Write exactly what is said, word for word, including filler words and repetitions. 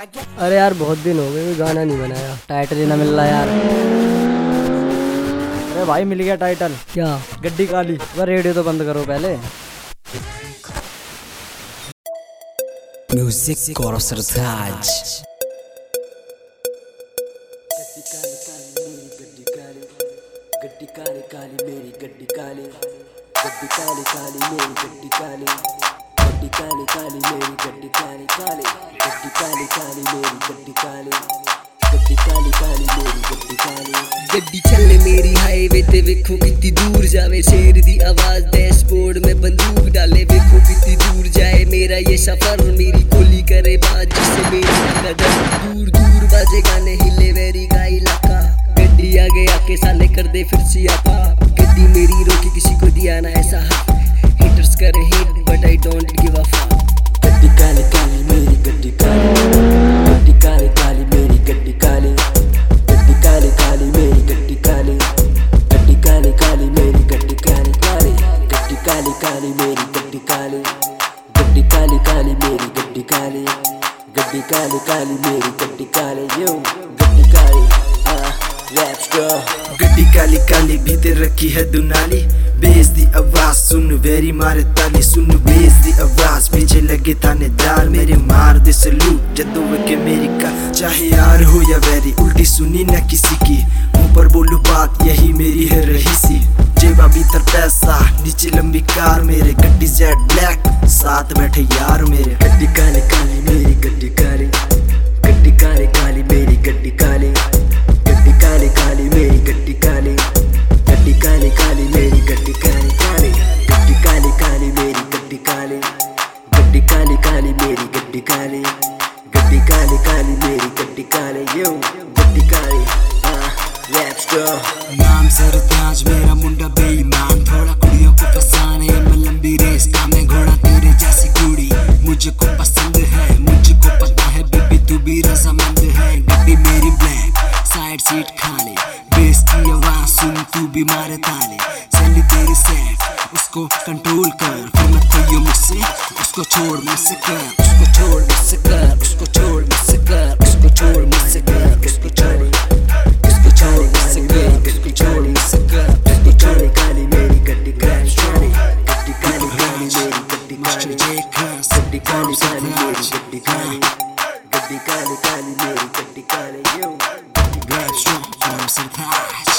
अरे यार बहुत दिन हो गए गाना नहीं बनाया, टाइटल ही ना मिल रहा यार। अरे भाई मिल गया टाइटल। क्या? गड्डी काली। वह रेडियो तो बंद करो पहले। म्यूजिक कोरसरताज। गड्डी काली काली मेरी गड्डी काली, गड्डी काली काली मेरी गड्डी काली, गड्डी काली काली मेरी गड्डी काली काली, गड्डी काली काली मेरी गड्डी काली, गड्डी काली काली मेरी गड्डी काली। गड्डी चले मेरी हाईवे ते वेखो कितनी दूर जावे, शेर दी आवाज डैशबोर्ड में बंदूक डाले, वेखो कितनी दूर जाए मेरा ये सफर, मेरी गोली करे बात जिससे मेरी कदम दूर दूर बाजे गाने हिले वेरी का इलाका। गड्डी आगे आके साले कर दे फिर सियापा, गड्डी मेरी रोकी किसी को दिया ना ऐसा हक, हिटर्स करे hit but I don't give a fuck. गड्डी काली काली मेरी गड्डी काली, गड्डी काली काली मेरी गड्डी काली, गड्डी काली काली मेरी गड्डी काली, गड्डी काली काली मेरी गड्डी काली काली, गड्डी काली काली मेरी गड्डी काली, गड्डी काली काली मेरी गड्डी काली, गड्डी काली काली मेरी गड्डी काली। यो गड्डी काली गड्डी काली काली भीतर रखी है दुनाली, बेस दी आवाज सुन वेरी मारे ताली, सुन बेस दी आवाज पीछे लगे थानेदार मेरे मार दे सलूट जदों के मेरी का, चाहे यार हो या वेरी उल्टी सुनी ना किसी की, ऊपर बोलू बात यही मेरी है रहीसी। जेबा भीतर पैसा नीचे लंबी कार मेरे, गड्डी जेड ब्लैक साथ बैठे यार मेरे। गड्डी काली काली मेरी गड्डी काली, गड्डी काली काली मेरी गड्डी काली, गड्डी काली काली मेरी गड्डी काली, गड्डी काली काली मेरी गड्डी काली काली, गड्डी काली काली मेरी गड्डी काली, गड्डी काली काली मेरी गड्डी काली, गड्डी काली काली मेरी गड्डी काली। यो गड्डी काली लेट्स गो। नाम सरताज मेरा मुंडा बेईमान, थोड़ा कुड़ियों को फसाने में लंबी रेस का मैं घोड़ा तेरे जैसी कुड़ी, मुझको पसंद है मुझको पता है बेबी तू भी रजामंद है। गड्डी मेरी ब्लैक साइड सीट खाली, बेस की आवाज सुन तू भी मारे ताले, सैली तेरी सेट उसको कंट्रोल कर, फिर मत कहियो मुझसे उसको छोड़ मुझसे कर, उसको छोड़ मुझसे कर, उसको छोड़ मुझसे कर, उसको छोड़ मुझसे कर, उसको छोड़ उसको छोड़ मुझसे कर, उसको छोड़ मुझसे कर। गड्डी काली काली मेरी गड्डी काली काली, गड्डी काली काली मेरी गड्डी काली, गड्डी काली काली मेरी गड्डी काली, गड्डी काली काली मेरी गड्डी काली। यो Grab strong, force and ties.